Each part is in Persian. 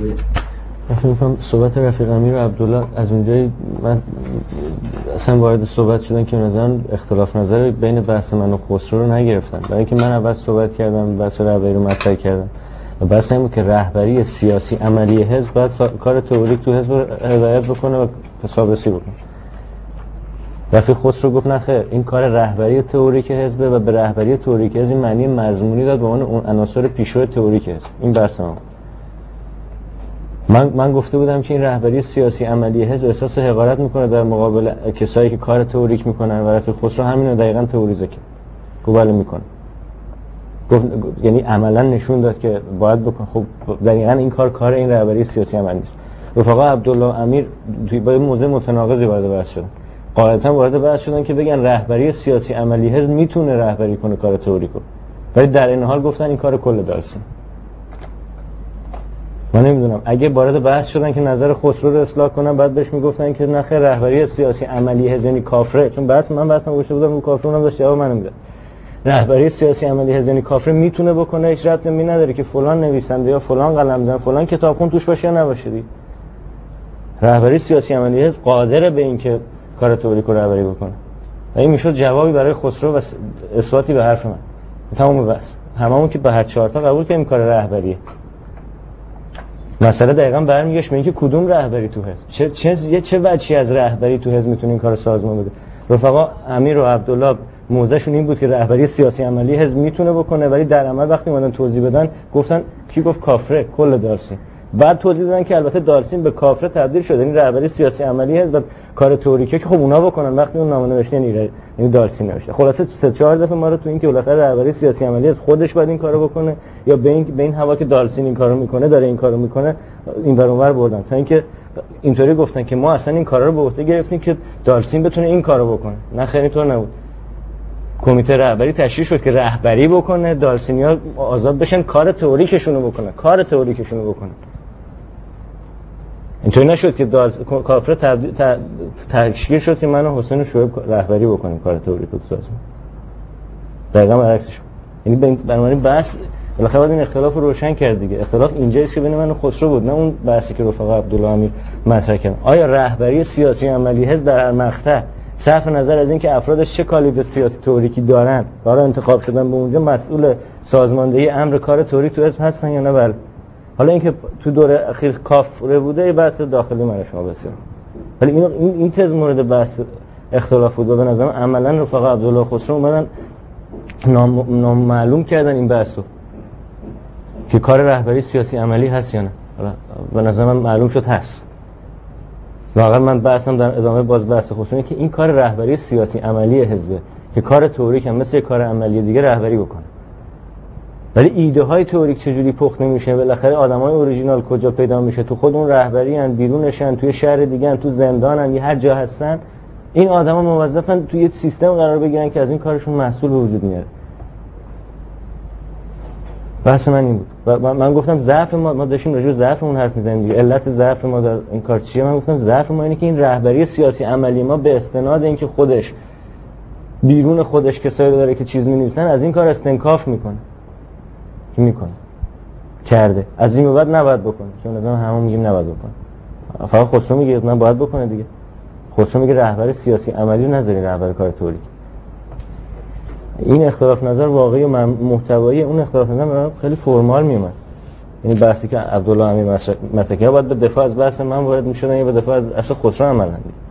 فکر می‌کنم صحبت رفیق امیر و عبدالله از اونجایی من اصلا وارد صحبت شدن که مثلا اختلاف نظر بین بحث من و خسرو رو نگرفتن، برای اینکه من اول صحبت کردم، بحث رهبری رو مطرح کردم و بحث این بود که رهبری سیاسی عملی حزب باید کار تئوریک تو حزب هدایت بکنه و حسابرسی بکنه. رفیق خسرو گفت نه خیر، این کار رهبری تئوریک حزبه و به رهبری تئوریک حزب معنی مضمونی داد به عنوان اون عناصر پیشرو تئوریک حزب. این بحث من گفته بودم که این رهبری سیاسی عملی حزب احساس حقارت میکنه در مقابل کسایی که کار تئوریک میکنن و رفیق خسرو همین رو دقیقاً تئوریزه کرد. گفت بله میکنه. گفت یعنی عملاً نشون داد که باید بکن. خب دقیقاً این کار این رهبری سیاسی عملی است. رفقا عبدالله امیر توی با موضوع متناقضی وارد بحث شدن. قاعدتاً وارد بحث شدن که بگن رهبری سیاسی عملی حزب میتونه رهبری کنه کار تئوریکو. ولی در این حال گفتن این کار کل دارسه. من نمیدونم اگه وارد بحث شدن که نظر خسرو رو اصلاح کنن بعد بهش میگفتن که نخیر رهبری سیاسی عملی حزب یعنی کافره، چون من بحثم گوشه بودم اون کافر اونم داشت جواب منو میداد. رهبری سیاسی عملی حزب یعنی کافره میتونه بکنه، هیچ ربطی نداره که فلان نویسنده یا فلان قلمزن فلان کتابخون توش باشه یا نباشه. رهبری سیاسی عملی حزب قادره به این که کار تئوریک رو رهبری بکنه. و این میشد جوابی برای خسرو و اثباتی به حرف من. تمام بحث هممون که به هر چهار تا قبول کردیم کار رهبریه. مسئله دقیقاً برمیگشت به اینکه کدوم رهبری تو حزب، چه وجهی از رهبری تو حزب میتونه این کارو سازمان بده. رفقا امیر و عبدالله موضعشون این بود که رهبری سیاسی عملی حزب میتونه بکنه، ولی در عمل وقتی اومدن توضیح بدن گفتن کی گفت کافره کل دارسین. بعد توضیح دادن که البته دارسین به کافره تبدیل شده، این رهبری سیاسی عملی حزب کار تئوریکه که خب اونا بکنن وقتی اون نامه نوشتن یعنی دارسین نوشته. خلاصه 3-4 دفعه ما رو تو این که بالاخره رهبری سیاسی عملی حزب خودش باید این کارو بکنه یا به این هوا که دارسین این کارو میکنه داره این کارو میکنه این ور اونور بردن تا اینکه اینطوری گفتن که ما اصلا این کارا رو به عهده گرفتیم که دارسین بتونه این کارو بکنه. نه خیلی طور نبود. کمیته رهبری تشکیل شد که رهبری بکنه، دارسینیا آزاد بشن کار تئوریکشون رو بکنن. اینطوری نشد که کافر تشکیل شد که من و حسین و شعیب رهبری بکنیم کار تئوریک رو سازمان. دقیقاً برعکسش. یعنی بنابراین بحث بالاخره باید این اختلاف رو روشن کرد دیگه. اختلاف اینجاست که بین من و خسرو بود، نه اون بحثی که رفقا عبدالله امیر مطرح کردن. آیا رهبری سیاسی عملی حزب در هر مقطع صرف نظر از اینکه افرادش چه کالیبر سیاسی تئوریکی دارن برای انتخاب شدن به اونجا مسئول سازماندهی امر کار تئوریک تو حزب هستن یا نه؟ بله. حالا اینکه تو دوره اخیر کافره بوده یه بحث داخلی من شما بسیار، ولی این تز مورد بحث اختلاف بود و به نظرم عملا رفقا عبدالله خسرو اومدن نامعلوم کردن این بحث رو که کار رهبری سیاسی عملی هست یا نه. به نظر من معلوم شد هست. واقعا من بحثم در ادامه باز بحث خصوصی که این کار رهبری سیاسی عملی حزبه که کار تئوریک هم مثل کار عملی دیگه رهبری بکنه. ولی ایده های تئوریک چجوری پخته میشه؟ بالاخره آدمای اوریجینال کجا پیدا میشه؟ تو خود اون رهبری ان، بیرونشن، توی شهر دیگه ان، تو زندانن، یه هر جا هستن. این آدما موظفن توی یه سیستم قرار بگیرن که از این کارشون محصول به وجود میاره. بحث من این بود و من گفتم ضعف ما داشتیم راجع به ضعفمون حرف می‌زنیم دیگه. علت ضعف ما در این کار چیه؟ من گفتم ضعف ما اینه که این رهبری سیاسی عملی ما به استناد اینکه خودش بیرون خودش کسایی داره که چیز می‌نویسن از این کار استنکاف میکنه کرده. از این به بعد نباید بکنه، چون مثلا همون میگیم نباید بکنه. فقط خسرو میگه من باید بکنه دیگه. خسرو میگه رهبری سیاسی عملی رو نذاری رهبر کار تئوریک. این اختلاف نظر واقعی و محتوایی اون اختلاف نظر خیلی فرمال میومد. یعنی بحثی که عبدالله امیر مطرح کرد باید به دفاع از بحث من وارد میشدن یا به دفاع از اصل خسرو عملاً.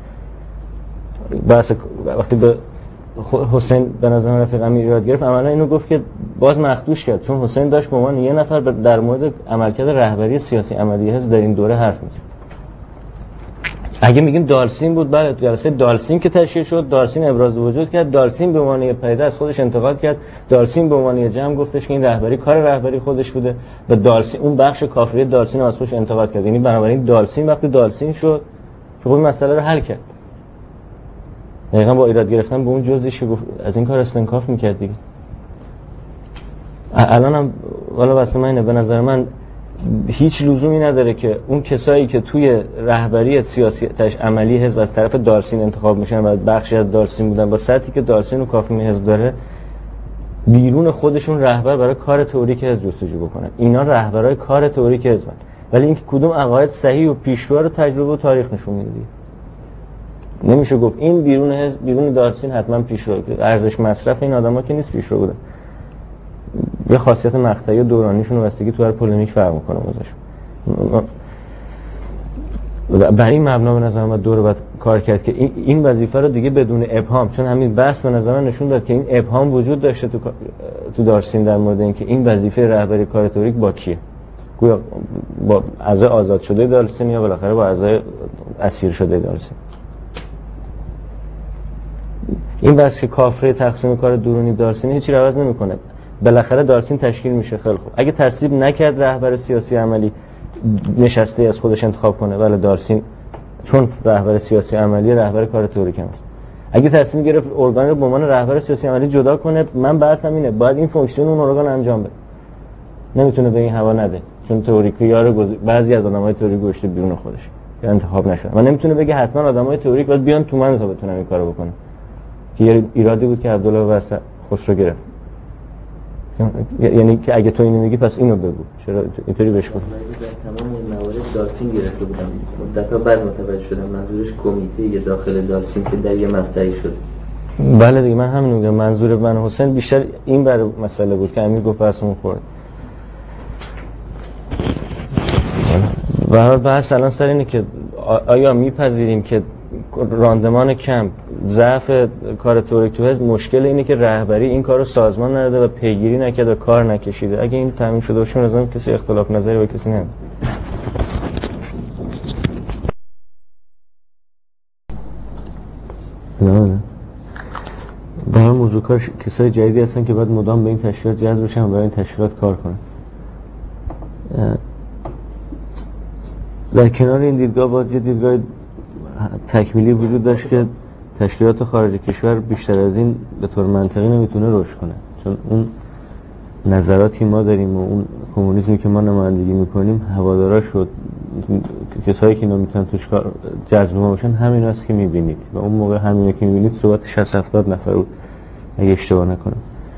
بحث وقتی به حسین به نظر رفیق امیر یاد گرفت عملاً اینو گفت که باز مخدوش کرد، چون حسین داشت به عنوان یه نفر در مورد عملکرد رهبری سیاسی عملی حزب در این دوره حرف میزد. اگه میگیم دالسین بود، بله جلسه دالسین که تشکیل شد، دالسین ابراز وجود کرد، دالسین به عنوان پیدا از خودش انتقاد کرد، دالسین به عنوان جمع گفتش که این رهبری کار رهبری خودش بوده و دالسین اون بخش کافری دالسین از خودش انتقاد کرد. یعنی بنابراین دالسین وقتی دالسین شد که خب این مسئله رو حل کرد. دقیقاً با ایراد گرفتن به اون جزئیش که از این کار استنکاف میکرد دیگه. الانم والا واسه من به نظر من هیچ لزومی نداره که اون کسایی که توی رهبری سیاسی عملی حزب از طرف دارسین انتخاب میشن و بخشی از دارسین بودن با سطحی که دارسین و کافی حزب داره بیرون خودشون رهبر برای کار تئوریک حزب جستجو بکنن. اینا رهبرای کار تئوریک حزبن. ولی اینکه کدوم عقاید صحیح و پیشرو رو تجربه و تاریخ نشون میده. نمیشه گفت این بیرون حزب بیرون دارسین حتما پیشرو، ارزش مصرف این آدما که نیست پیشرو بوده. یه خاصیت مقطعی و دورانیشون رو بستگی تو هر پولمیک فرق میکنه واسش. برای این مبنا به نظر من دور بعد کار کرد که این وظیفه رو دیگه بدون ابهام، چون همین بحث به نظر من نشون داد که این ابهام وجود داشته تو دارسین در مورد اینکه این وظیفه رهبری کار تئوریک با کیه، گویا با اعضای آزاد شده دارسین یا بالاخره با اعضای اسیر شده دارسین. این بحث که کافره تقسیم کار درونی دارسین هیچی رو عوض نمیکنه. بالاخره دارسین تشکیل میشه. خیلی خوب، اگه تصویب نکرد رهبر سیاسی عملی نشسته از خودش انتخاب کنه، ولی دارسین چون رهبر سیاسی عملی رهبر کار تئوریک هم است. اگه تصمیم گرفت ارگان رو به عنوان رهبر سیاسی عملی جدا کنه، من بحثم اینه باید این فونکشن اون ارگان انجام بده، نمیتونه به این هوا نده، چون تئوریک یار بعضی از آدمای تئوریک گوشته بیرون خودش که انتخاب نشد. من نمیتونه بگه حتما آدمای تئوریک باید بیان تو من تا بتونم این کارو بکنم، که ایرادی بود که عبدالله واسه خسرو گرفت. یعنی که اگه تو اینو میگی پس اینو بگو، چرا اینطوری بهش گفت؟ در تمام این موارد دارسین گرفته بودم، مدت‌ها بعد متوجه شدم منظورش کمیته داخل دارسین که در یه مقطعی شد. بله دیگه، من همین میگم. منظور من حسین بیشتر این بر مسئله بود که امیر گفت بحثمون خورد. به هر حال بحث الان سر اینه که آیا میپذیریم که راندمان کم، ضعف کار تئوریک تو حزب، مشکل اینه که رهبری این کارو سازمان نداده و پیگیری نکرده و کار نکشیده. اگه این تامین شده باشه لازم کسی اختلاف نظری با کسی نداره. نه در موضوع کار کسای جدیدی هستن که باید مدام به این تشکیلات جذب بشن و برای این تشکیلات کار کنن. در کنار این دیدگاه باز یه دیدگاه تکمیلی وجود داشت که تشکیلات خارج کشور بیشتر از این به طور منطقی نمیتونه رشد کنه، چون اون نظراتی ما داریم و اون کمونیسمی که ما نمایندگی میکنیم هوادارا شد، کسایی که اینا میتونن توش جذب ما باشن همین هست که میبینید و اون موقع همینه که میبینید صحبت 60-70 نفر بود اگه اشتباه نکنم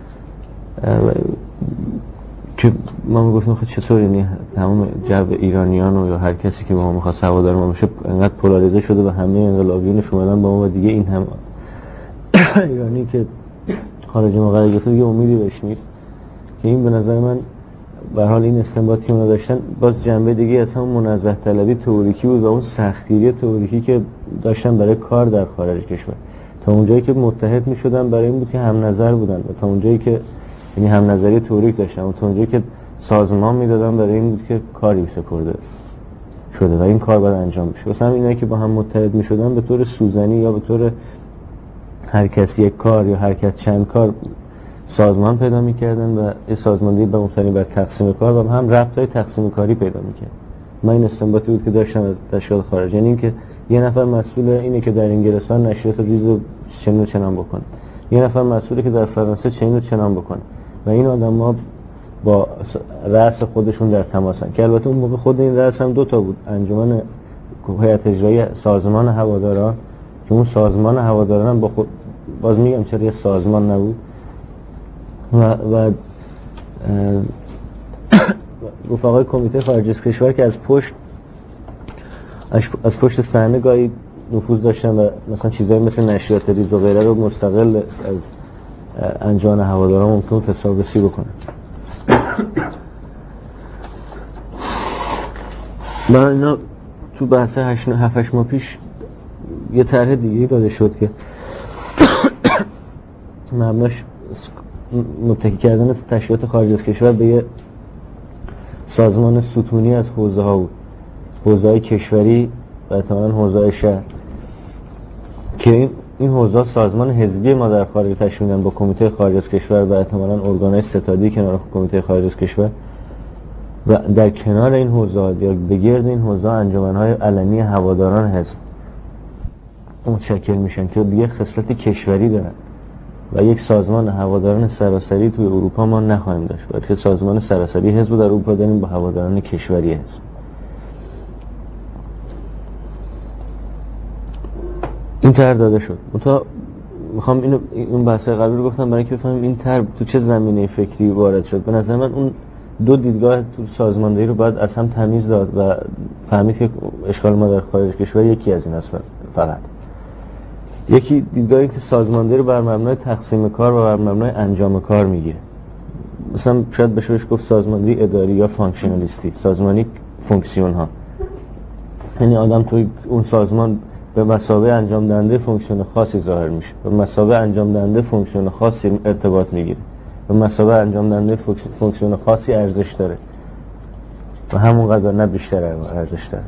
که ما میگفتیم خب چطور یعنی تمام جو ایرانیان و یا هر کسی که با ما میخواست هوادار ما باشه انقدر پولاریزه شده و همه انقلابیونش اومدن با ما و دیگه این هم ایرانی که خارج ما قرار گرفته دیگه امیدی بهش نیست. که این به نظر من به حال این استنباطی که اونا داشتن باز جنبه دیگه از همون منزه طلبی تئوریکی بود و اون سختگیری تئوریکی که داشتن برای کار در خارج کشور. تا اونجایی که متحد میشدن برای این بود که هم نظر بودن و تا اونجایی که یعنی هم نظری تئوریک داشتن و تا اونجایی که سازمان میدادن برای این بود که کاری سپرده شده و این کار باید انجام بشه. مثلا اینایی که با هم متحد میشدن به طور سوزنی یا به طور هر کسی یک کار یا هر کس چند کار سازمان پیدا میکردن و این سازماندهی به مبتنی بر تقسیم کار و هم ربطای تقسیم کاری پیدا میکرد. من این استنباطی بود که داشتم از تشکیلات خارج، یعنی اینکه یه نفر مسئول اینه که در انگلستان نشریات ریز و چنین و چنان بکنه، یه نفر مسئوله که در فرانسه چنین و چنان بکنه و این آدم‌ها با رأس خودشون در تماسن. که البته اون موقع خود این رأس هم 2 تا بود، انجمن هیئت اجرایی سازمان هواداران که اون سازمان هواداران هم با خود باز میگم چرا یه سازمان نبود و رفقای کمیته خارج از کشور که از پشت صحنه گاهی نفوذ داشتن و مثلا چیزایی مثل نشریات ریز و غیره رو مستقل از انجمن هواداران ممکن تصابسی بکنن. من اینا تو بحث 7-8 ماه پیش یه طرح دیگه داده شد که مبناش متکی کردن تشکیلات خارج از کشور به یه سازمان ستونی از حوزه ها بود، حوزه های کشوری و احتمالاً حوزه های شهر، که این حوزه سازمان حزبی ما در خارج تشکیل میدن با کمیته خارج از کشور و احتمالاً ارگان‌های ستادی کنار کمیته خارج از کشور و در کنار این حوزه یا به گرد این حوزه انجمن‌های علنی هواداران حزب متشکل میشن که دیگه خصلت کشوری دارن و یک سازمان هواداران سراسری توی اروپا ما نخواهیم داشت، بلکه سازمان سراسری حزب در اروپا داریم با هواداران کشوری حزب. این طرح داده شد. میخوام این بحث قبلی رو گفتم برای اینکه بفهمیم این طرح تو چه زمینه فکری وارد شد. به نظر من اون دو دیدگاه تو سازماندهی رو باید از هم تمیز داد و فهمید که اشکال ما در خارج کشور یکی از این است فقط. یکی دیدگاهی که سازماندهی رو بر مبنای تقسیم کار و بر مبنای انجام کار میگیره. مثلا شاید بشه بهش گفت سازماندهی اداری یا فانکشنالیستی، سازمانی فونکسیون ها. یعنی آدم توی اون سازمان به مثابه انجام دهنده فونکسیون خاصی ظاهر میشه، به مثابه انجام دهنده فونکسیون خاصی ارتباط میگیره، به مثابه انجام دهنده فونکسیون خاصی ارزش داره و همونقدر نه بیشتر ارزش داره.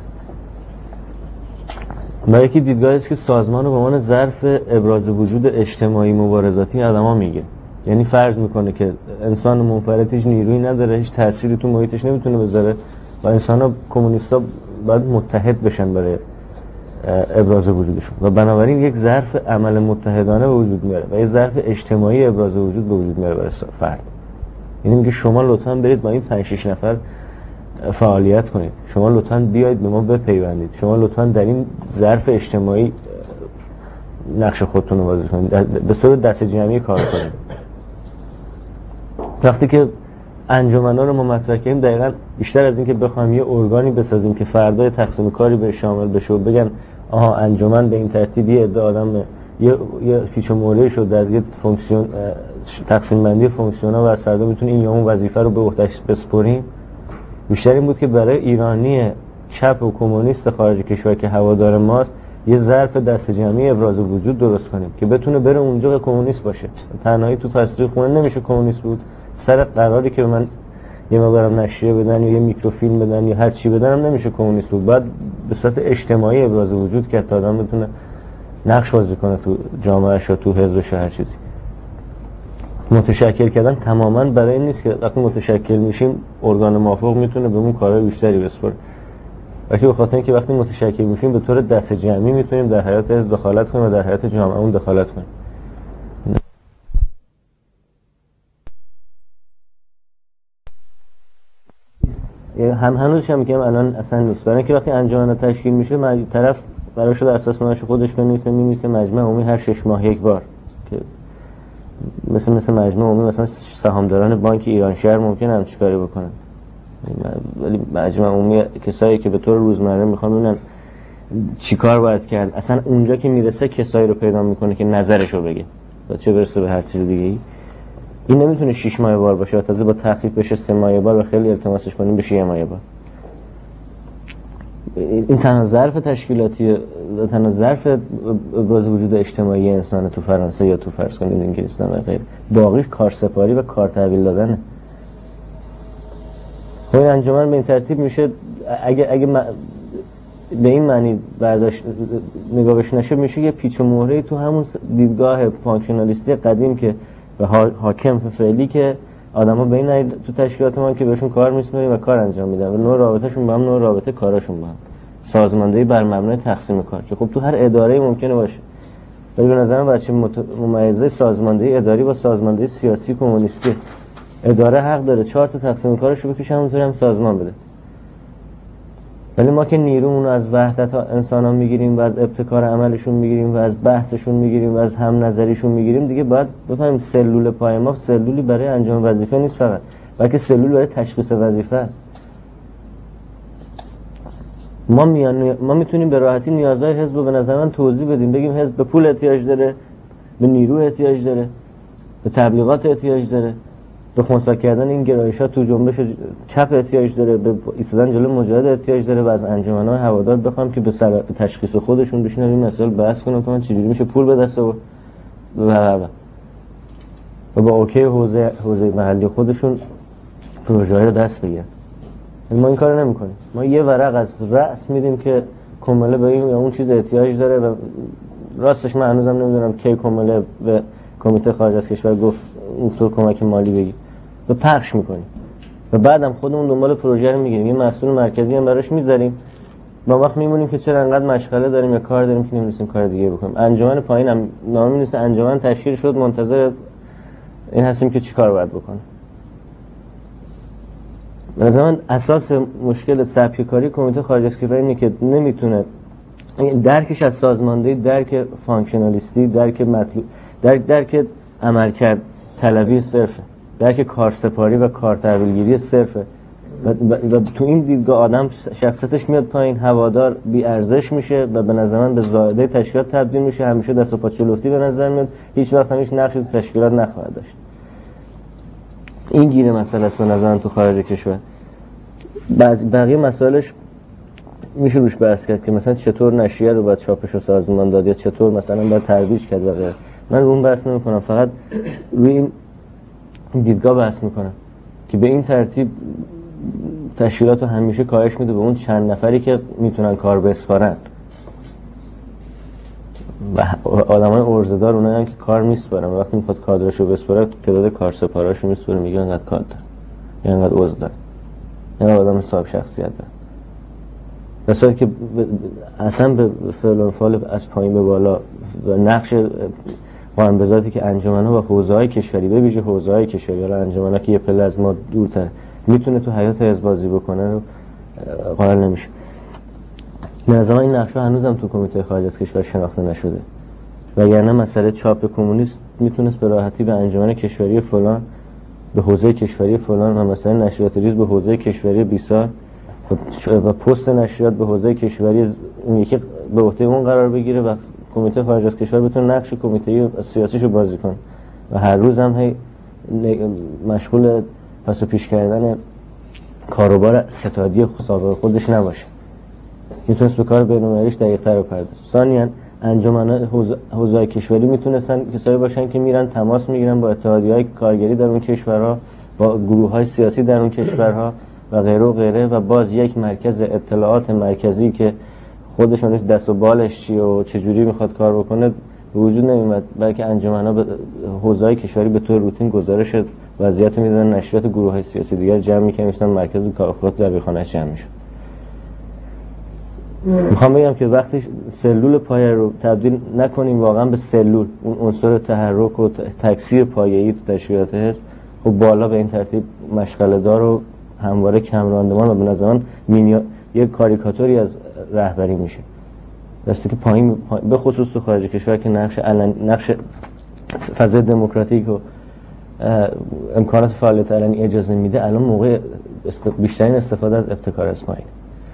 و یکی دیدگاهی است که سازمان رو به عنوان ظرف ابراز وجود اجتماعی مبارزاتی آدما میگه. یعنی فرض میکنه که انسان منفرد هیچ نیرویی نداره، هیچ تأثیری تو محیطش نمیتونه بذاره و انسان‌ها کمونیستا باید متحد بشن برای ابراز وجودشون و بنابراین یک ظرف عمل متحدانه به وجود میاره و یک ظرف اجتماعی ابراز وجود به وجود میاره برای فرد. یعنی میگه شما لطفاً برید با این 5-6 نفر فعالیت کنید، شما لطفاً بیاید به ما بپیوندید، شما لطفاً در این ظرف اجتماعی نقش خودتون رو بازی کنید، به صورت دست جمعی کار کنید. وقتی که انجمن‌ها رو ما مطرح کردیم، دقیقاً بیشتر از این که بخوایم یه ارگانی بسازیم که فردای تقسیم کاری به شامل بشه و بگن آها انجمن به این ترتیب یه عده آدم یه پیچ و موله شد در یه فونکسیون تقسیم بندی فونکسیون‌ها و از فردا میتونه این یا اون وظیفه رو به عهده‌اش بسپریم، بیشتر این بود که برای ایرانی چپ و کمونیست خارج کشور که هوادار ماست یه ظرف دست جمعی ابراز وجود درست کنیم که بتونه بره اونجا کمونیست باشه. تنهایی تو پستوی خونه نمیشه کمونیست بود. سر قراری که من یه مقدارم نشریه بدن یا یه میکروفیلم بدن یا هر چی بدن هم نمیشه کمونیست بود. بعد به صورت اجتماعی ابراز وجود کرد تا آدم بتونه نقش بازی کنه تو جامعه‌اش و تو حزبش و هر چیزی. متشکل کردن تماما برای این نیست که وقتی متشکل میشیم ارگان موافق میتونه به اون کارهای بیشتری بسپره، بلکه به خاطر اینکه وقتی متشکل میشیم به طور دست جمعی میتونیم در حیات حزب دخالت کنیم و در حیات جامعه اون دخالت کنیم. هنوزش هم میگم الان اصلا نیست، برای اینکه وقتی انجمن تشکیل میشه طرف برای شده اساسنامه‌اش خودش بنویسه مجمع عمومی هر 6 ماه یک بار که مثل مجمع عمومی مثلا سهامداران بانک ایران شهر ممکنه هم چیکاری بکنن، ولی مجمع عمومی کسایی که به طور روزمره میخوان ببینن چیکار باید کرد، اصلا اونجا که میرسه کسایی رو پیدا میکنه که نظرشو بگه تا چه برسه به هر چیز دیگه ای. این نمیتونه 6 ماه بار باشه، تازه با تخفیف بشه 3 ماه بار و خیلی التماسش کنیم بشه 1 ماه بار. این تنها ظرف تشکیلاتی، تنها ظرف ابراز وجود اجتماعی انسان تو فرانسه یا تو فرض کنید انگلستان و غیره، باقیش کارسپاری و کار تحویل دادنه. خب این انجمن به این ترتیب میشه، اگه به این معنی برداشت نگاه بهش نشه، میشه یه پیچ و مهره تو همون دیدگاه فانکشنالیستی قدیم که به حاکم فعلی که آدما به این تو تشکیلات ما که بهشون کار میسپاریم و کار انجام میدن و نوع رابطهشون با هم نوع رابطه کاراشون با هم، سازماندهی بر مبنای تقسیم کار که خب تو هر اداره ممکنه باشه، ولی به نظر من بچه ممیزه سازماندهی اداری با سازماندهی سیاسی کمونیستی. اداره حق داره 4 تا تقسیم کارش رو بکشه، همونطوری هم سازمان بده، ولی ما که نیرومون از وحدت انسان‌ها میگیریم و از ابتکار عملشون میگیریم و از بحثشون میگیریم و از هم نظریشون میگیریم، دیگه باید بفهمیم سلول پای ما سلولی برای انجام وظیفه نیست فقط، بلکه سلول برای تشخیص وظیفه است. ما میتونیم به راحتی نیازهای حزب رو به نظر من توضیح بدیم، بگیم حزب به پول احتیاج داره، به نیرو احتیاج داره، به تبلیغات احتیاج داره، به خنثی کردن این گرایشات تو جنبش چپ احتیاج داره، به ایستادن جلوی مجاهد احتیاج داره و از انجمن‌های هوادار بخوام که به تشخیص خودشون بشینن این مسائل بحث کنن تا چجوری میشه پول به دست و با اوکی حوزه محلی خودشون پروژه‌ها رو دست بگیرن. ما این کارو نمی‌کنیم. ما یه ورق از رأس میدیم که کمله به این یا اون چیز احتیاج داره و راستش من هنوزم نمیدونم کی کمله به کمیته خارج از کشور گفت اونطور کمک مالی بگیر و پخش میکنیم و بعدم خودمون دنبال پروژه رو میگیریم، یه مسئول مرکزی هم براش میذاریم با وقت میمونیم که چرا انقدر مشغله داریم یا کار داریم که نمی‌رسیم کار دیگه بکنیم. انجمن پایین هم نامی نیست، انجمن تشکیل شد، منتظر این هستیم که چیکار باید بکنیم. مثلا اساس مشکل سبک کاری کمیته خارج از کشور اینه که نمیتونه درکش از سازماندهی، درک فانکشنالیستی، درک مطلوب، درک عملکرد طلبی صرفه. درک کارسپاری و کارتحویلگیری صرفه و تو این دیدگاه آدم شخصیتش میاد پایین، هوادار بی ارزش میشه و به نظر من به زائده تشکیلات تبدیل میشه، همیشه دست و پا چلفتی به نظر میاد، هیچ وقت هم هیچ نقشی تو تشکیلات نخواهد داشت. این گیره مسئله است به نظر من تو خارج کشور. بقیه مسائلش میشه روش بحث کرد که مثلا چطور نشریه رو باید چاپش و سازمان داد یا چطور مثلا باید ترویج کرد و غیره. من رو اون بحث نمی‌کنم، فقط روی این دیدگاه بحث می‌کنم که به این ترتیب تشکیلات رو همیشه کاهش میده به اون چند نفری که میتونن کار بسپارن و آدمای ارزه‌دار اونایی که کار میسپارن. وقتی میخواد کادرشو بسپاره تعداد کارسپاراشو میسپاره، میگه انقدر کار داره یا انقدر عضو داره یا آدم صاحب شخصیت داره، در صورتی که اصلا به فعل و فعال از پایین به بالا و نقش قانون‌گذاری که انجمن‌ها و حوزه‌های کشوری به ویژه حوزه‌های کشوری یا انجمن‌ها که یه پله از ما دورتر میتونه تو حیات حزب بازی بکنه رو قائل نمیشه. نظام این نقش‌ها هنوزم تو کمیته خارج از کشور شناخته نشده، وگرنه مسئله چاپ کمونیست میتونست به راحتی به انجمن کشوری فلان، به حوزه کشوری فلان و مثلا نشریات ریز به حوزه کشوری بیسار و پست نشریات به حوزه کشوری اون یکی به عهده اون قرار بگیره و کمیته خارج از کشور بتونه نقش کمیته سیاسیشو بازی کنه و هر روز هم هی مشغول پس و پیش کردن کاروبار ستادی سابق خودش نباشه. میتونست به کار بین‌المللیش دقیق‌تر بپردازه. ثانیاً انجمن‌های حوزه‌های کشوری میتونستن کسایی باشن که میرن تماس میگیرن با اتحادیه‌های کارگری در اون کشورها، با گروه‌های سیاسی در اون کشورها و غیره و غیره و باز یک مرکز اطلاعات مرکزی که خودشون دست و بالش چیه و چجوری میخواد کار بکنه به وجود نمیاد، بلکه انجمن‌ها به حوزه‌های کشوری به طور روتین گزارش وضعیت میدادن، نشریات گروه‌های سیاسی دیگر جمع می‌کردن، مثلا مرکز کارآفرینی در بیخانه‌اش جمع می‌شد. میخوام بگم که وقتی سلول پایه رو تبدیل نکنیم واقعا به سلول، اون عنصر تحرک و تکثیر پایه‌ای تو تشکیلات حزب، خب بالا به این ترتیب مشغله‌دار و همواره کم راندمان و به نظر من یک کاریکاتوری از رهبری میشه. درسته که پایین به خصوص تو خارج کشور که نقش فضای دموکراتیک و امکانات فعالیت علنی اجازه میده، الان موقع بیشترین استفاده از ابتکار از پایین.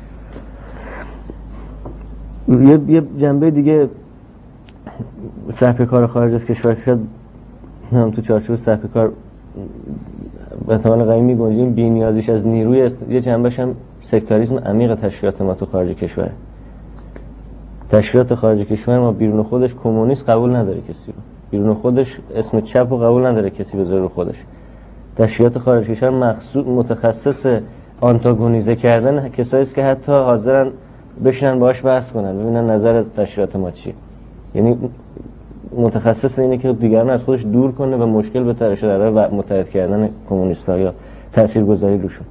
یه جنبه دیگه سبک کار خارج از کشور که شاید هم تو چارچوب سبک کار به احتمال قوی می‌گنجیم، بی‌نیازیش از نیروی یه جنبهش هم سکتاریسم عمیق تشکیلات ما تو خارج کشور. تشکیلات خارج کشور ما بیرون خودش کمونیست قبول نداره کسی رو، بیرون خودش اسم چپ رو قبول نداره کسی بذاره رو خودش. تشکیلات خارج کشور متخصص آنتاگونیزه کردن کسایی است که حتی حاضرن بشینن باهاش بحث کنن ببینن نظر تشکیلات ما چیه، یعنی متخصص اینه که دیگران از خودش دور کنه و مشکل به ترشه در راه متحد کردن کمونیست‌ها یا تاثیرگذاری روشون.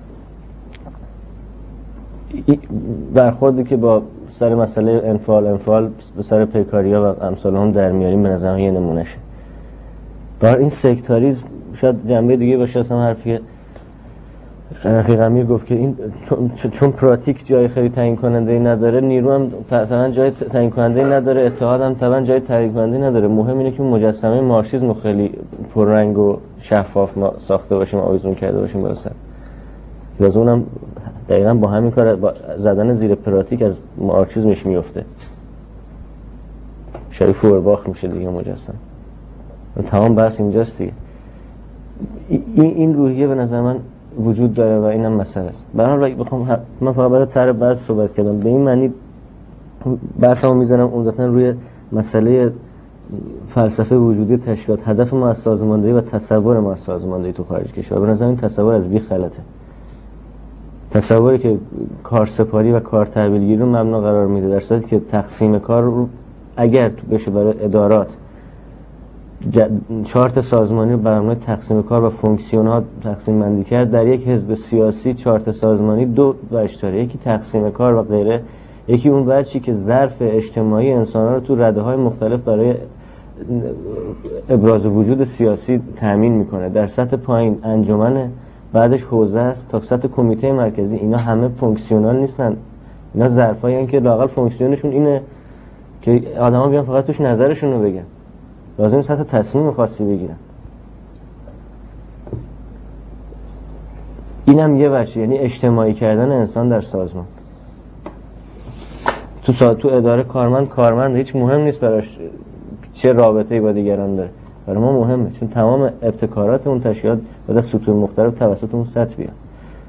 برخوردی که با سر مسئله انفعال به سر پیکاریا و امثال هم در میاریم به نظر یه نمونهشه. بر این سکتاریسم شاید جنبه دیگه باشه، اصلا حرفی رفیق امیر گفت که این چون پراتیک جای خیلی تعیین کننده نداره، نیرو هم طبعا جای تعیین کننده نداره، اتحاد هم طبعا جای تعیین کننده نداره. مهم اینه که مجسمه مارکسیسم خیلی پررنگ و شفاف ما ساخته باشیم، آویزون کرده باشیم بالا سر. لازم اونم دقیقاً با همین کار با زدن زیر پراتیک از مارکسیسمش میفته، شبیه فورباخ میشه دیگه مجسم. تمام بحث اینجاست دیگه. این روحیه به نظر من وجود داره و اینم مسئله است. برای بخوام من فقط برای سر بحث صحبت کردم، به این معنی بحثمو میزنم عمدتاً روی مسئله فلسفه وجودی تشکیلات، هدف ما از سازماندهی و تصور ما از سازماندهی تو خارج کشور. به نظر این تصور از بیخ غلطه. تصوری که کارسپاری و کارتحویلگیری رو مبنا قرار میده، در صورتی که تقسیم کار رو اگر تو بشه برای ادارات چارت سازمانی رو برنامه تقسیم کار و فونکسیون‌ها تقسیم بندی کرد، در یک حزب سیاسی چارت سازمانی دو وجه داره، یکی تقسیم کار و غیره، یکی اون وجهی که ظرف اجتماعی انسان‌ها رو تو رده‌های مختلف برای ابراز وجود سیاسی تامین میکنه. در سطح پایین انجمن، بعدش حوزه است تا سطح کمیته مرکزی. اینا همه فونکسیونال نیستن، اینا ظرفایی هستن که لااقل فونکسیونشون اینه که آدما بیان فقط توش نظرشون رو بگن، لازم سطح تصمیم خاصی بگیرن. اینم یه بچه، یعنی اجتماعی کردن انسان در سازمان. تو اداره کارمند هیچ مهم نیست براش چه رابطه‌ای با دیگران داره، برای ما مهمه، چون تمام ابتکارات اون تشکیلات باید از سطوح مختلف توسط اون سطح بیاد.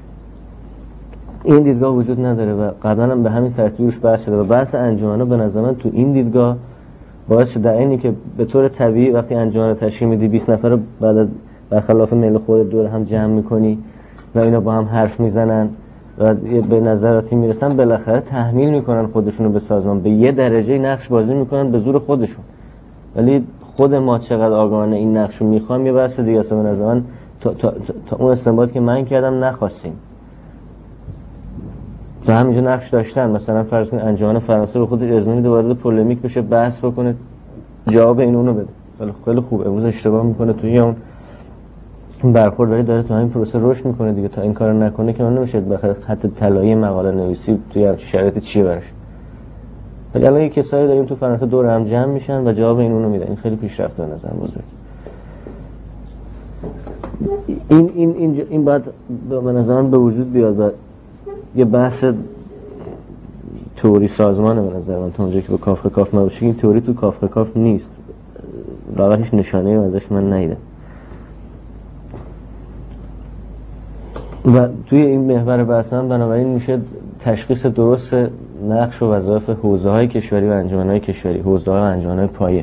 این دیدگاه وجود نداره و قبلا هم به همین ترتیب روش بحث شده و بحث انجمن‌ها به نظر من تو این دیدگاه باعث شده در اینی که به طور طبیعی وقتی انجمن رو تشکیل میدی 20 نفر رو بعد از برخلاف میل خودت دور هم جمع میکنی و اینا با هم حرف میزنن و به نظراتی میرسن، بالاخره تحمیل میکنن خودشونو به سازمان، به یه درجه نقش بازی میکنن به زور خودشون. ولی خود ما چقدر آگاهانه این نقشو میخوام یه بحث دیگه است. به نظر من تا اون استنباط که من کردم نخواستیم. تا همینجا نقش داشتن، مثلا فرض کن انجمن فرانسه به خودش اجازه میده وارد پولمیک بشه، بحث بکنه، جواب این اونو بده. خیلی خوب، امروز اشتباه میکنه توی اون برخورد، ولی داره تو همین پروسه رشد میکنه دیگه. تا این کارو نکنه که من نمیشه بخاطر خط طلایی مقاله نویسی توی همین شرایط چیه براش. ولی الان یه کسایی داریم تو فرانسه دور هم جمع میشن و جواب این اونو میدن. این خیلی پیشرفته به نظر بزرگ. این بعد به نظر من به وجود بیاد و یه بحث تئوری سازمانه به نظر من. تا اونجایی که با کافه کاف نباشه، این تئوری تو کافه کاف نیست، واقعا هیچ نشانه‌ای ازش من ندیدم. و توی این محور بحث من بنابراین میشه تشخیص درست نقش و وظایف حوزه‌های کشوری و انجمن‌های کشوری، حوزه‌ها و انجمن‌های پایه،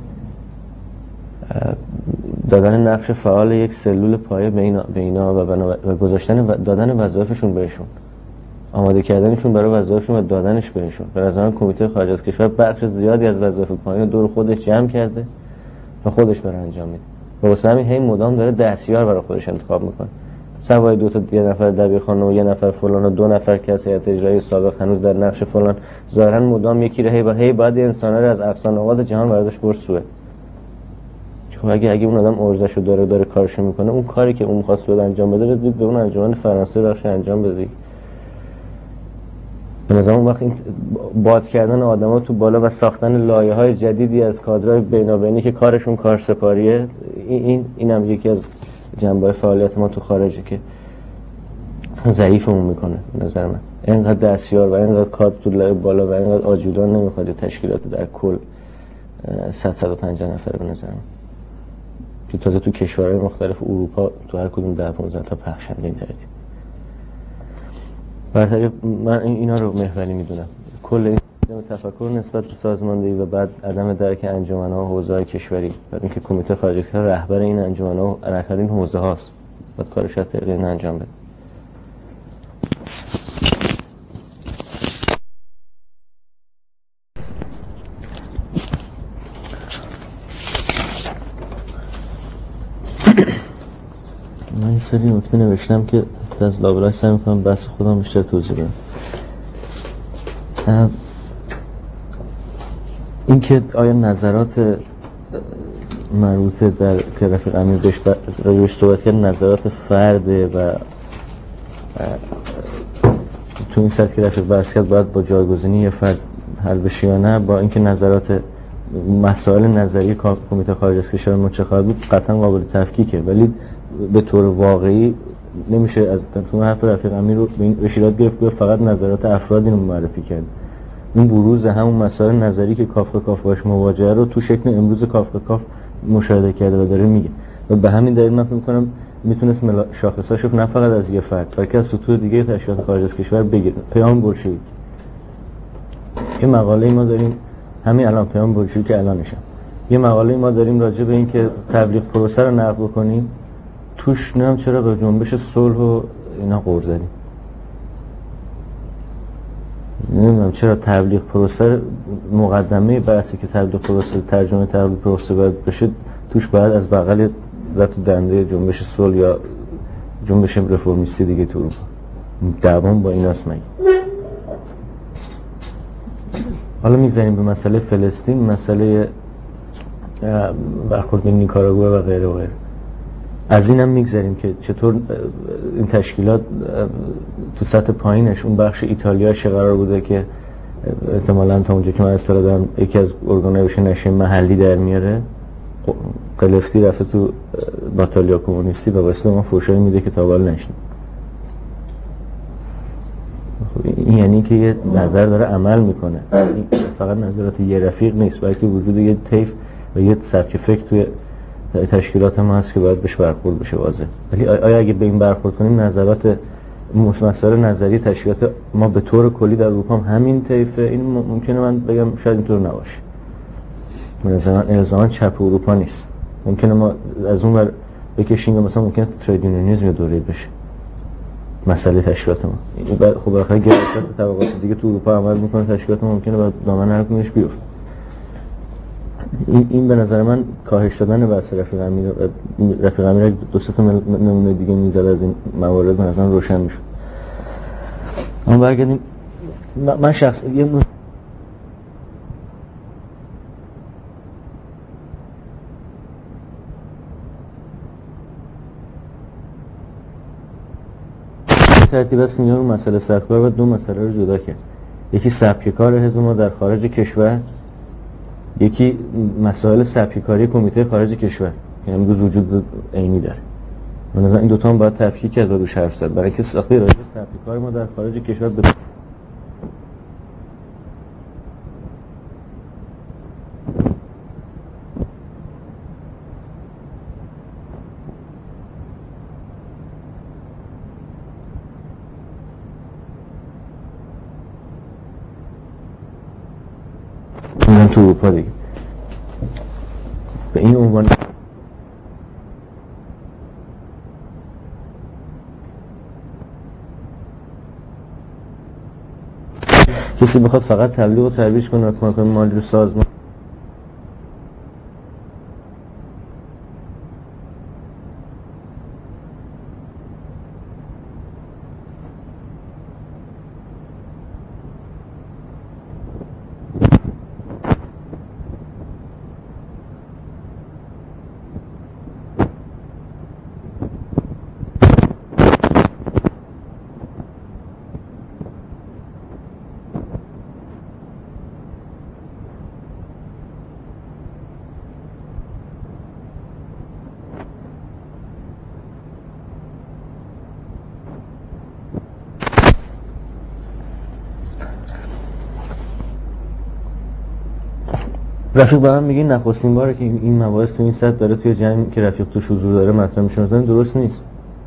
دادن نقش فعال یک سلول پایه به اینا و گذاشتن و دادن وظایفشون بهشون، آماده کردنشون برای وظایفشون و دادنش بهشون. به نظر من کمیته خارج از کشور بخش زیادی از وظایف پایین دور خودش جمع کرده و خودش برای انجام میده و واسه همین هی مدام داره دستیار برای خودش انتخاب میکنه. سوای دو تا یه نفر دبیرخانه و یه نفر فلان و 2 نفر که از هیئت اجرایی سابق هنوز در نقش فلان، ظاهرا مدام یکی رو هی بعد انسانا رو از اقصا نقاط جهان برداشت برد سوئد. خب اگه اون آدم ارزشو داره کارشو میکنه، اون کاری که اون می‌خواد سوئد انجام بده بدید به اون انجمن فرانسه بخش انجام بده. به نظر اون وقت این باد کردن آدما تو بالا و ساختن لایه‌های جدیدی از کادرهای بینابینی که کارشون کارسپاریه، این هم یکی از جنبه‌های فعالیت ما تو خارجه که ضعیفمون میکنه. به نظر من اینقدر دستیار و اینقدر کادر تو لایه بالا و اینقدر آجودان نمیخواد تشکیلات در کل 150 نفره به نظر من، که تازه تو کشورهای مختلف اروپا تو هر کدوم 10-15 تا پخشن به این ترتیب. برای من اینا رو محوری میدونم. کل این تفکر نسبت به سازماندهی و بعد عدم درک انجمن‌ها و حوزه‌های کشوری، بعد اینکه کمیته خارج از کشور رهبر این انجمن‌ها و رهبر این حوزه هاست، بعد کارش از طریق این انجام بده. من یه سری نکته نوشتم که از لابلاش سعی میکنم بحث خودم بیشتر توضیح بدم. این که آیا نظرات مربوطه در که رفیق امیر راجعش صحبت کرد نظرات فرده و تو این سطح که رفیق بحث کرد باید با جایگزینی یه فرد حل بشه یا نه، با اینکه نظرات مسائل نظری کمیته خارج از کشور ما چه خواهد بود قطعا قابل تفکیکه، ولی به طور واقعی نمیشه از تو حرف رفیق امیر رو به این اشارات گرفت که فقط نظرات افرادی رو معرفی کرد. این بروز همون مسائل نظری که کافه کاف باش مواجهه رو تو شکل امروز کافه کاف مشاهده کرده و داره میگه و به همین دلیل من فکر می‌کنم میتونست شاخصاشو نه فقط از یه فرد بلکه از سطوح دیگه تشکیلات خارج از کشور بگیره. پیام بولشویک، یه مقاله ما داریم همین الان، پیام بولشویک که الان میشم، یه مقاله ما داریم راجع به این که تبلیغ پروسه رو نقد بکنیم، توش نمیدونم چرا به جنبش صلح و اینا غور زدیم. نمیدونم چرا تبلیغ پروسه مقدمه بحثی که تبلیغ پروسه ترجمه تبلیغ پروسه باید بشه، توش باید از بغل زد تو دنده جنبش صلح یا جنبش رفرمیستی دیگه تو اروپا. دوام با ایناست مگه. حالا میگذاریم به مسئله فلسطین، مسئله برخورد به نیکاراگوئه و غیره و غیره. از اینم میگذاریم که چطور این تشکیلات تو سطح پایینش اون بخش ایتالیاش قرار بوده که احتمالاً تا اونجا که من اطلاع دارم یکی از ارگان‌های نشه محلی در میاره، قلفتی رفته تو باتالیا کمونیستی و واسه ما فوشایی میده که تا حالا نشنید. این یعنی که یه نظر داره عمل میکنه، این فقط نظرات یه رفیق نیست، بلکه وجود یه طیف و یه سبک فکر توی تشکیلات ما هست که باید بهش برخورد بشه واضح. ولی آیا اگه به این برخورد کنیم نظرات مسائل نظری تشکیلات ما به طور کلی در اروپا هم همین طیفه، این ممکنه من بگم شاید اینطور نباشه. مثلا الزاما چپ اروپا نیست، ممکنه ما از اون ور بکشیم مثلا ممکنه ترید یونیونیسم دوره بشه مسئله تشکیلات ما. خب آخه گرایشات طبقات دیگه تو اروپا عمل میکنه، تشکیلات ما ممکنه بعد دامن هر کدومش بیفته. این به نظر من کاهش دادن بحث رفیق امیر دو سه تا نمونه دیگه میذاره از این موارد به نظر روشن میشه. اما برگردیم من شخصا یه ترتیب است میان مسئله سبک کار و دو مسئله رو جدا کرد. یکی سبک کار حزب ما در خارج کشور، یکی مسائل سبک کاری کمیته خارج کشور، یعنی امروز وجود عینی داره. به نظر این دو تا هم باید تفکیک کرد و روش حرف زد، برای اینکه ساخته راجع به سبک کار ما در خارج کشور من تو اروپا دیگه به این عنوان کسی بخواد فقط تبلیغ و ترویج کنه و کمک مالی رو سازمان رفیق با هم میگه نخستین باره که این مباحث تو این سطح داره توی جمعی که رفیق توش حضور داره مطرح میشه، مثلا درست نیست.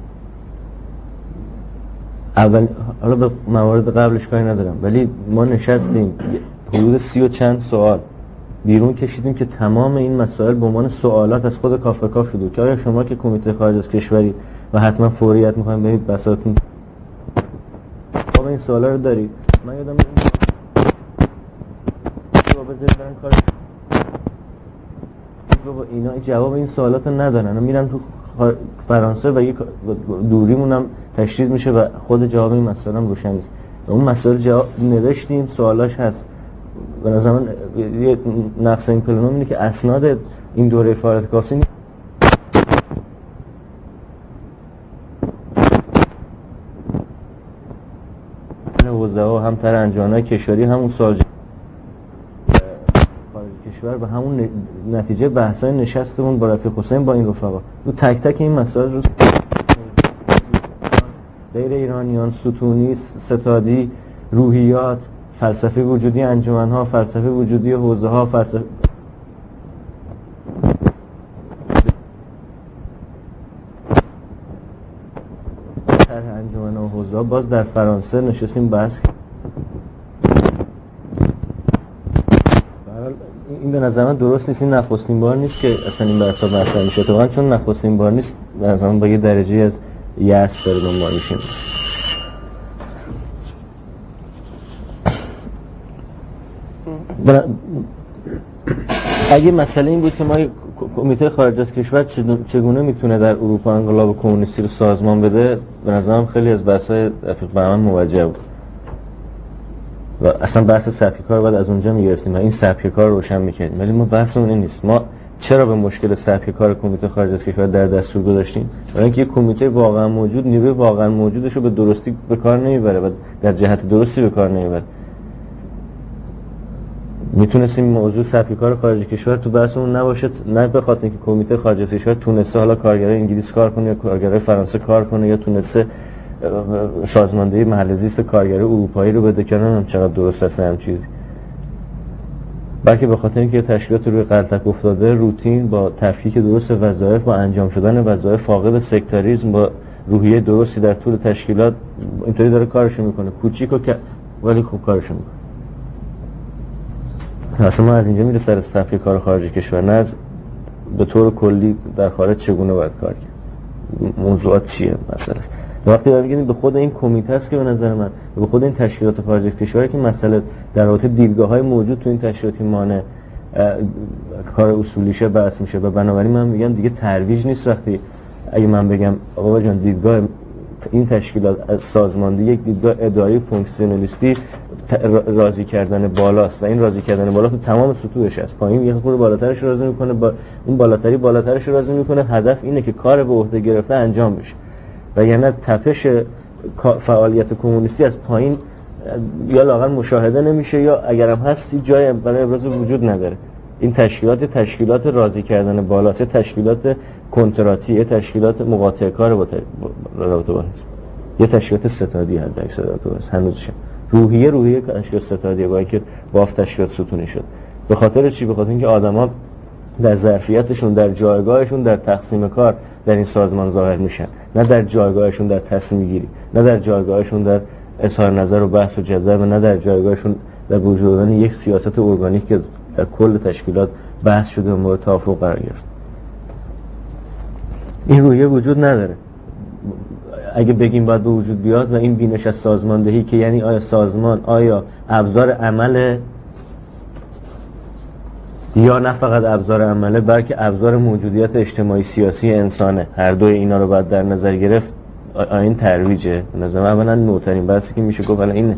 اول حالا به موارد قبلش کاری ندارم، ولی ما نشستیم حدود 30 و چند سوال بیرون کشیدیم که تمام این مسائل به عنوان سوالات از خود کافکا شده که آیا شما که کمیته خارج از کشوری و حتما فوریت میخوایم برید بساطتون جواب این سوالا رو دارید. من یادم اینا جواب این سوالات رو ندارن و میرن تو فرانسه و یک دوریمون هم تشدید میشه و خود جواب این مسائل هم روشن نیست. اون مسائل جواب نوشتیم، سوالاش هست. به نظر من یه نقص این پلنوم اینه که اسناد این دوره فعالیت کافی حوزه ها هم تر انجمن‌های کشوری همون سال کشور به همون نتیجه بحث‌های نشستمون با رفیق حسین با این رفقا رو تک تک این مسائل رو غیر ایرانیان، ستونی، ستادی، روحیات، فلسفه وجودی انجمن‌ها، فلسفه وجودی حوزه‌ها، فلسفه طرح انجمن‌ها و حوزه‌ها باز در فرانسه نشستیم بحث. این به نظر من درست نیست، این نخستین بار نیست که اصلا این بحثا مطرح میشه، اتفاقا چون نخستین بار نیست به نظر من با یه درجه از یأس داره دنبال میشه. اگه مسئله این بود که ما کمیته خارج از کشور چگونه میتونه در اروپا انقلاب کمونیستی رو سازمان بده، به نظرم خیلی از بحث‌های رفیق بهمن موجه بود و اصلا بحث سبک کار بعد از اونجا میگرفتیم و این سبک کار رو روشن میکردیم. ولی ما بحثمون این نیست. ما چرا به مشکل سبک کار کمیته خارج از کشور در دستور گذاشتیم؟ برای اینکه یک کمیته واقعا موجود نیروی واقعا موجودش رو به درستی به کار نمیبره و در جهت درستی به کار نمیبره. میتونستیم موضوع سبک کار خارج کشور تو بحثمون نباشه، نه به خاطر اینکه کمیته خارج از کشور تونسته حالا کارگرای انگلیس کار کنه یا کارگرای فرانسه کار کنه یا تونسته سازماندهی محل زیست کارگری اروپایی رو بده که نمیدونم چقدر درست هست هم چیزی، بلکه به خاطر اینکه تشکیلات روی غلطک افتاده، روتین با تفکیک درست وظایف، با انجام شدن وظایف فاقد سکتاریسم، با روحیه درستی در طول تشکیلات اینطوری داره کارشو میکنه، کوچیک و ولی خوب کارشو میکنه. اصلا ما از اینجا میره سر صفحه کار خارج کشور، نه از به طور کلی در خارج چگونه باید کار کرد، موضوعات چیه مثلا. وقتی میگیم به خود این کمیته است که به نظر من به خود این تشکیلات خارج کشور که مسئله در رابطه دیدگاه‌های موجود تو این تشکیلات مانع کار اصولیشه بحث میشه و بنابراین من میگم دیگه ترویج نیست وقتی اگه من بگم آقا جان دیدگاه این تشکیلات از سازماندهی یک دیدگاه اداری فونکسیونالیستی راضی کردن بالاست و این راضی کردن بالا تو تمام سطوحش است، پایین یه خورده بالاترش راضی میکنه، با اون بالاترش راضی میکنه، هدف اینه که کار به عهده گرفته انجام بشه و یعنی تپش فعالیت کمونیستی از پایین یا لااقل مشاهده نمیشه یا اگرم هست جای برای ابراز وجود نداره. این تشکیلات راضی کردن بالاست، تشکیلات کنتراتی، تشکیلات مقاطع کار با رابطه با حزب، یه تشکیلات ستادی حد اکثر رابطه هنوزش روحیه تشکیلات ستادیه با اینکه باف تشکیلات ستونی شد. به خاطر چی؟ به خاطر اینکه آدما در ظرفیتشون، در جایگاهشون در تقسیم کار در این سازمان ظاهر میشن، نه در جایگاهشون در تصمیم گیری، نه در جایگاهشون در اظهار نظر و بحث و جدل و نه در جایگاهشون در وجود دادن یک سیاست ارگانیک که در کل تشکیلات بحث شده و مورد توافق قرار گرفت. این روحیه وجود نداره. اگه بگیم باید به وجود بیاد و این بینش از سازماندهی که یعنی آیا سازمان آیا ابزار عمل یا نه فقط ابزار عمله بلکه ابزار موجودیت اجتماعی سیاسی انسانه، هر دوی اینا رو باید در نظر گرفت. این ترویجه به نظر من اولا نوترین بحثی که میشه گفت الان اینه.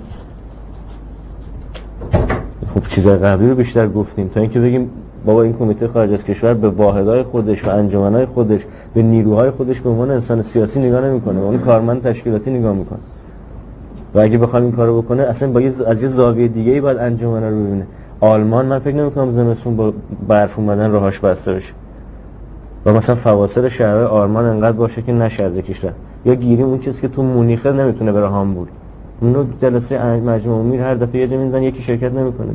خب چیزای قبلی رو بیشتر گفتیم تا اینکه بگیم بابا این کمیته خارج از کشور به واحدهای خودش و انجمنهای خودش به نیروهای خودش به عنوان انسان سیاسی نگاه نمیکنه، اون کارمند تشکیلاتی نگاه میکنه و اگه بخوام این کارو بکنه اصلا با از یه زاویه دیگه‌ای باید انجمن رو ببینه. آلمان من فکر نمی‌کنم زمستون با برف اومدن راهاش بسته بشه و مثلا فواصل شهرهای آلمان انقدر باشه که نشه از یکیش رفت، یا گیریم اون کسی که تو مونیخ نمیتونه بره هامبورگ، اونو جلسه مجمع عمومی هر دفعه یه جا می‌ذارن یکی شرکت نمی‌کنه.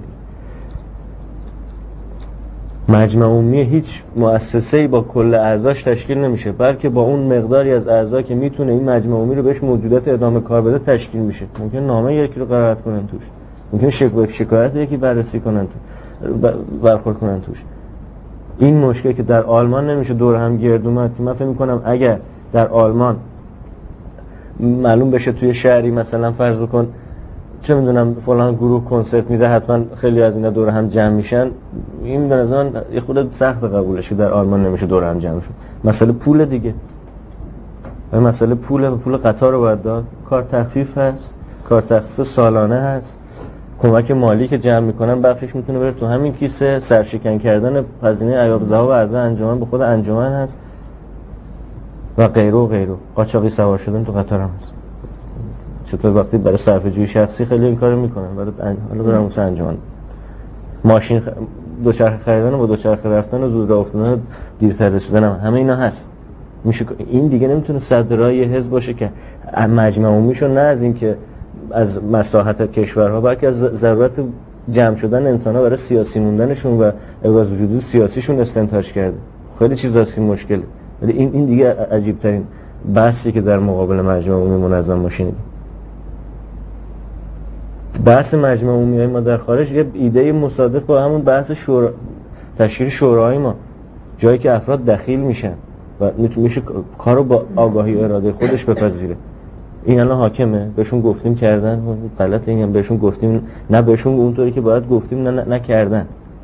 مجمع عمومی هیچ مؤسسه‌ای با کل اعضاش تشکیل نمیشه، بلکه با اون مقداری از اعضا که میتونه این مجمع عمومی رو بهش موجودیت ادامه کار بده تشکیل میشه. ممکن نامه یکی رو قرائت کنن توش، ممکن شکایت یکی بررسی کنن تو برخورد کنن توش. این مشکلی که در آلمان نمیشه دور هم گرد اومد که من فکر می‌کنم اگر در آلمان معلوم بشه توی شهری مثلا فرض کن چه میدونم فلان گروه کنسرت میده حتما خیلی از اینا دور هم جمع میشن، این به نظر من یه خود سخت قبولش که در آلمان نمیشه دور هم جمع شد. مسئله پول دیگه، مسئله پول قطار رو باید داد، کار تخفیف هست، کار تخفیف سالانه هست، کمک مالی که جمع میکنن بخشش میتونه بره تو همین کیسه، سرشکن کردن هزینه ایاب ذهاب و اعضا انجمن به خود انجمن هست و غیره. قاچاقی سوار شدن تو قطار هم هست. چطور وقتی برای صرفه‌جویی شخصی خیلی این کارو میکنن، حالا برای اون انجمن ماشین دوچرخه خریدن و با دوچرخه رفتن و زود راه افتادن دیرتر رسیدن همه اینا هست. میشه این دیگه نمیتونه صد راه حزب باشه که مجمع عمومیشو نه از این که از مصلحت کشورها بلکه از ضرورت جمع شدن انسان‌ها برای سیاسی موندنشون و ابراز وجود سیاسیشون استنتاج کرده. خیلی چیزاست که مشکله، ولی این دیگه عجیب ترین بحثی که در مقابل مجمع عمومی منظم باشه. بحث مجمع عمومی ما در خارج یه ایده مصادف با همون بحث تشکیل شورای ما، جایی که افراد دخیل میشن و میشه کارو با آگاهی و اراده خودش بپذیره. این الان حاکمه، بهشون گفتیم کردن، غلطه. این هم بهشون گفتیم نه، بهشون اونطوری که باید گفتیم نه کردن.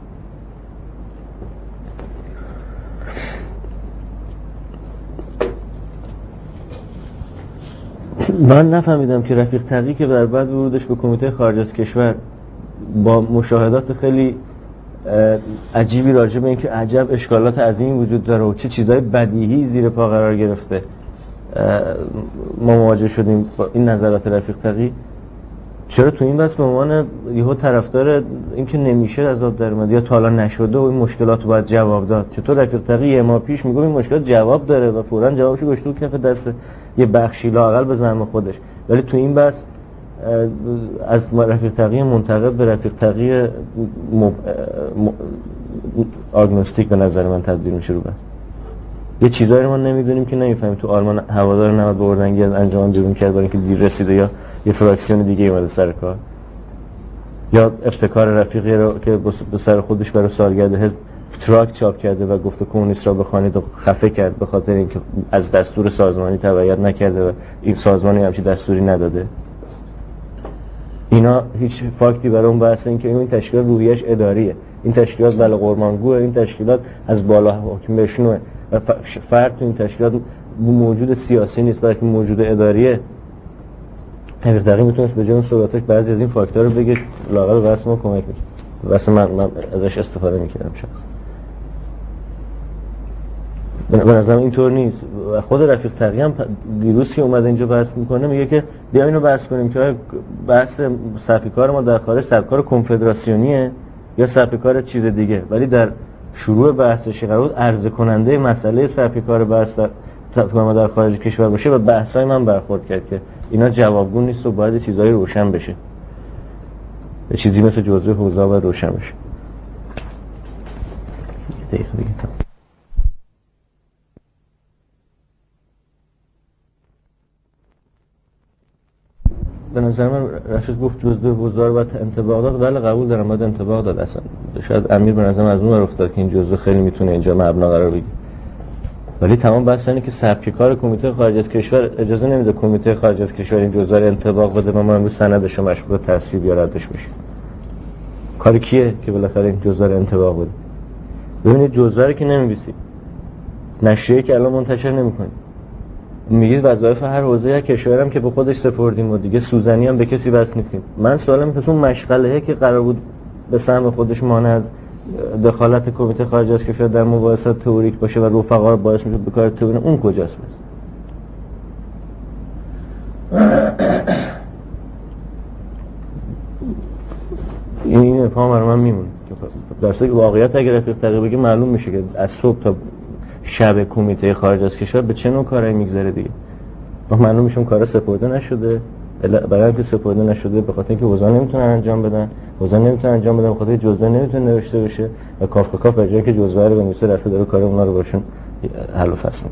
من نفهمیدم که رفیق تقی که در بعد ورودش به کمیته خارج از کشور با مشاهدات خیلی عجیبی راجع به اینکه عجب اشکالات عظیمی وجود داره و چه چیزای بدیهی زیر پا قرار گرفته ما مواجه شدیم با این نظرات رفیق تقی. چرا تو این بس به عنوان یهو طرفدار اینکه نمیشه از آب در اومد یا تا حالا نشده و این مشکلات رو باید جواب داد؟ چطور رفیق تقی یه ماه پیش میگه این مشکلات جواب داره و فوراً جوابشو گذاشت تو کف دست یه بخشی لااقل به زعم خودش، ولی تو این بس از رفیق تقی منتقد به رفیق تقی آگنوستیک به نظر من تبدیل میشه رو بس. یه چیزایی رو ما نمیدونیم که نمیفهمیم. تو آلمان هوادار نماد به اردنگی از انجام بیرون کرد برای اینکه دیر رسیده یا یه فراکسیون دیگه اومده سر کار، یا ابتکار رفیقی رو که به سر خودش برای سالگرد حزب تراک چاپ کرده و گفته کمونیست را بخوانید و خفه کرد به خاطر اینکه از دستور سازمانی تبعیت نکرده و این سازمانی همچین دستوری نداده. اینا هیچ فاکتی برای اون بحث این که این تشکیلات روحیش اداریه، این تشکیلات بله قرمانگوه، این تشکیلات از بالا حکم بشنوه و فرد تو این تشکیلات موجود سیاسی نیست بلکه موجود اداریه. رفیق تقی میتونست به جای اون صحبتاش بعضی از این فاکتور رو بگه لااقل به ما کمک میکنه. واسه من ازش استفاده میکردم شخصا. به نظرم اینطور نیست. و خود رفیق تقی هم دیروز که اومده اینجا بحث میکنه میگه که بیا اینو بحث کنیم که بحث سبکار ما در خارج سبکار کنفدراسیونیه یا سبکار چیز دیگه، ولی در شروع بحثش قرار بود عرضه کننده مسئله سبکار بحث ما در خارج کشور باشه و بحثای من برخورد کرد که اینا جوابگو نیست و باید چیزایی روشن بشه. یه چیزی مثل جزء حوزه باید روشن بشه. دقیقه دیگه به نظر من رفیق گفت جزء حوزه رو باید انطباق داد. بله قبول دارم باید انطباق داد. اصلا شاید امیر به نظر من از اون افتاد که این جزء خیلی میتونه اینجا مبنا قرار بگیره، ولی تمام بحث اینه که سبک کار کمیته خارج از کشور اجازه نمیده کمیته خارج از کشور این جزء رو انطباق بده و ما امروز سندش رو مشغول تصویب یا ردش بشیم. کار کیه که بالاخره این جزء رو انطباق بده؟ ببینید جزء رو که نمی‌نویسی، نشریه‌ای که الان منتشر نمی‌کنی، میگید وظایف هر حوزه یا کشور هم که به خودش سپردیم و دیگه سوزنی هم به کسی بس نیستیم. من سوالم پس اون مشغله‌ای که قرار بود به سهم خودش مانع از دخالت کمیته خارج از کشور در مباحثات تئوریک باشه و رفقا رو باعث میشد به کار تئوری، اون کجاست بس؟ این افهام برای من میمونه. در صورتی که واقعیت اگر رفیق تقی بگه معلوم میشه که از صبح تا شب کمیته خارج از کشور به چه نوع کارایی میگذره دیگه. معلوم میشه اون کارا سپرده نشده، برای اینکه سپرده نشده به خاطر اینکه وزارت نمیتونن انجام بدن، به خاطر جزوه نمیتونه نوشته بشه و کاف به کاف به جایی که جزوه رو بنویسه رفته داره کار اونا رو باشون حل و فصل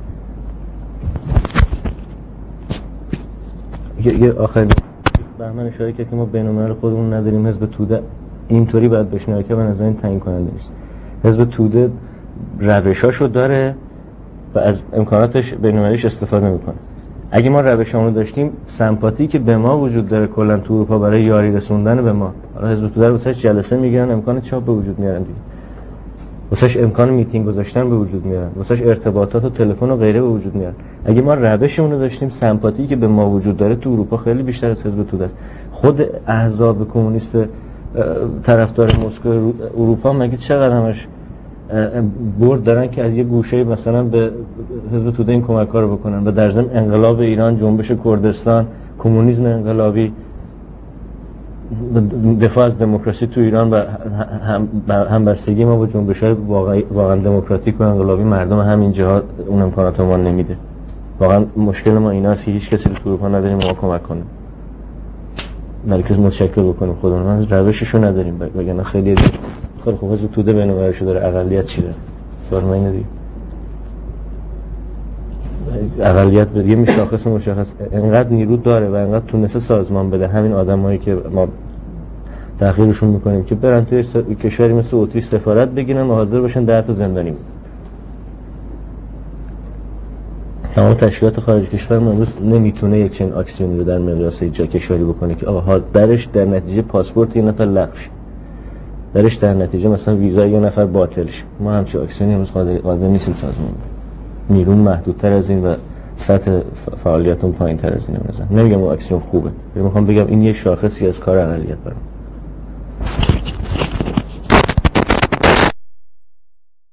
میکنه. یه آخرین بهمن اشاره کرد که ما بین‌الملل خودمون نداریم. حزب توده اینطوری باید بشنوه که به نظر این تعیین کننده نیست. حزب توده روشاشو داره و از امکاناتش بین‌المللیش استفاده میکنه. اگه ما روشامونو داشتیم، سمپاتی که به ما وجود داره کلا تو اروپا برای یاری رسوندن به ما، حالا حزب توده واسش جلسه میگیرن، امکان چاپ به وجود میارن دیگه، واسش امکان میتینگ گذاشتن به وجود میارن، واسش ارتباطات و تلفن و غیره به وجود میارن. اگه ما روشمونو داشتیم، سمپاتی که به ما وجود داره تو اروپا خیلی بیشتر از حزب توده است. خود احزاب کمونیست طرفدار مسکو اروپا مگه چقدر همش برد دارن که از یه گوشه مثلا به حزب توده این کمک‌ها رو بکنن و در ضمن انقلاب ایران، جنبش کردستان، کمونیسم انقلابی، دفاع از دموکراسی تو ایران و همبستگی ما با جنبش‌های واقعا دموکراتیک و انقلابی مردم همین جهات اون امکانات ما نمیده. واقعا مشکل ما ایناست که هیچ کسی تو اروپا نداریم ما کمک کنه، ملکه متشکل بکنیم خودمون، روششو نداریم. وگرنه خیلی خوب حزب توده بین‌المللیشو داره، اقلیت چی داره؟ سوال من اینه دیگه. اقلیت به یه مشخص انقدر نیرو داره و انقدر تونسته سازمان بده همین آدمایی که ما تحقیرشون میکنیم که برن توی کشوری مثل اتریش سفارت بگیرن و حاضر باشن 10 تا زندانی بود. تمام تشکیلات خارج کشور امروز نمیتونه یک چنین اکسیونی رو در مقیاس جا کشوری بکنه که آقا درش در نتیجه پاسپورت یه نفر لغو شه، درش در نتیجه مثلا ویزای یه نفر باطل شه. ما همچین اکسیونی امروز قادر نیستیم سازمان. نیرون محدودتر از این و سطح فعالیتون پایین‌تر از این. نمیگم اون اکسیون خوبه، میخوام بگم این یه شاخصی از کار اقلیت برام.